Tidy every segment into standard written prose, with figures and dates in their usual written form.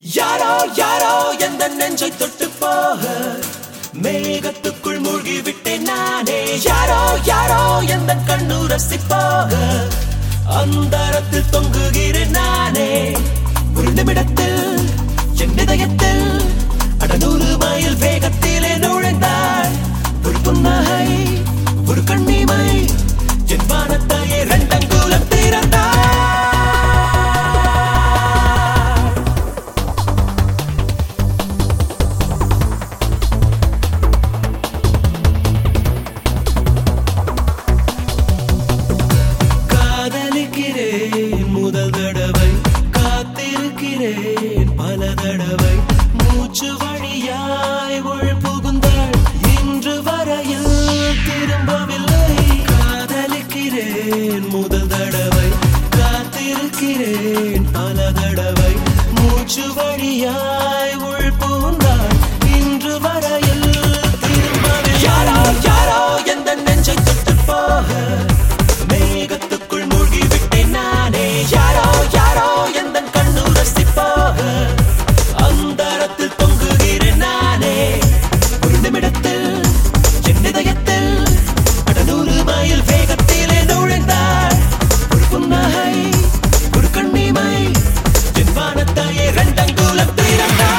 யாரோ யாரோ எந்த நெஞ்சை தொட்டு போக மேகத்துக்குள் மூழ்கி விட்டேன் நானே. யாரோ யாரோ எந்த கண்ணு ரசி போக அந்தரத்தில் தொங்குகிறேன் நானே. ஒரு நிமிடத்தில் என் இதயத்தில் அடநூறு மைல் வேகத்திலே நுழைந்தாள். ஒரு புன்னகை ஒரு கண்ணிமை என் வானத்தையே ரெண்டங்குலம் திறந்தாள். காதலிக்கிறேன் முதல் தடவை, காத்திருக்கிறேன் பல தடவை. மூச்சு வழியாய் உள் புகுந்தாள், இன்று வரையில் திரும்பவில்லை. காதலிக்கிறேன் முதல் தடவை, காத்திருக்கிறேன் பல தடவை. மூச்சு வழியாய் உள் புகுந்தாள், இன்று வரையில் திரும்பவில்லை. யாரோ யாரோ எந்த நெஞ்சை தொட்டு போக மேகத்துக்குள் மூழ்கி விட்டேன் நானே. யாரோ யாரோ எந்த கண்ணு ரசி போக அந்தரத்தில் தொங்குகிறேன் நானே. ஒரு நிமிடத்தில் என் இதயத்தில் அடநூறு மைல் வேகத்திலே நுழைந்தாள். ஒரு புன்னகை ஒரு கண்ணிமை என் வானத்தையே ரெண்டங்குலம் திறந்தாள்.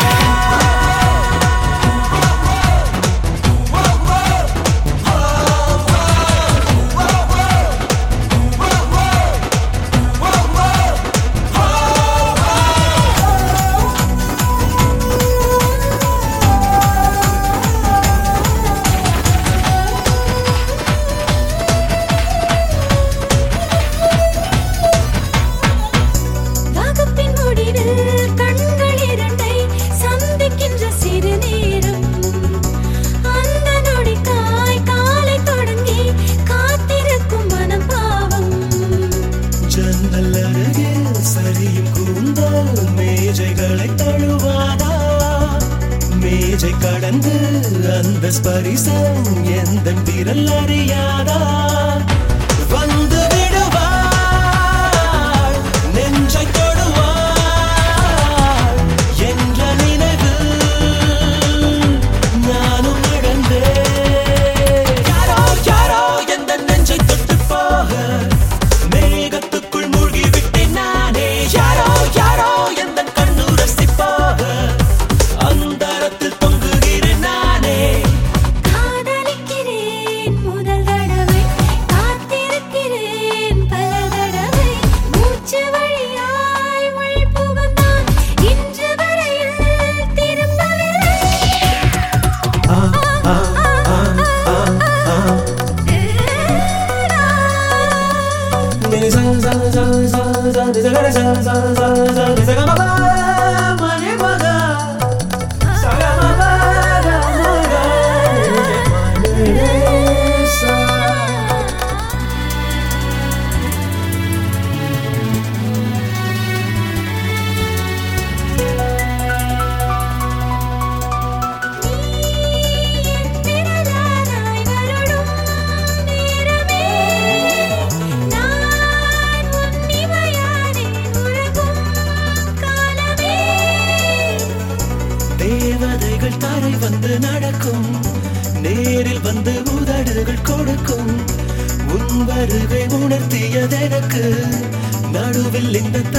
சரியும் கூந்தல் மேஜைகளை தழுவாதா? மேஜை கடந்து அந்த ஸ்பரிசம் எந்த விரல் அறியாதா? வந்து விடுவாள் நெஞ்சை தொடுவாள் என்ற நினைவு நானும் இழந்தேன். யாரோ யாரோ எந்த நெஞ்சை தொட்டு போக மேகத்துக்குள் மூழ்கி விட்டேன் நானே. யாரோ யாரோ எந்த கண்ணு ரசி போக அந்தரத்தில் தொங்குகிறேன் நானே. காதலிக்கிறேன் முதல் தடவை, காத்திருக்கிறேன் பல தடவை. மூச்சு வழியாய் உள் புகுந்தான், இன்று வரையில் திரும்பவில்லை. தேவதைகள் தரை வந்து நடக்கும், நேரில் வந்து உதடுகள் கொடுக்கும். உன் வருகை உணர்த்தியதெனக்கு, நடுவில் இந்த